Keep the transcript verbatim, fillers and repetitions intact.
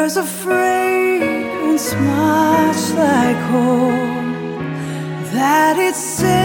There's a fragrance much like home that it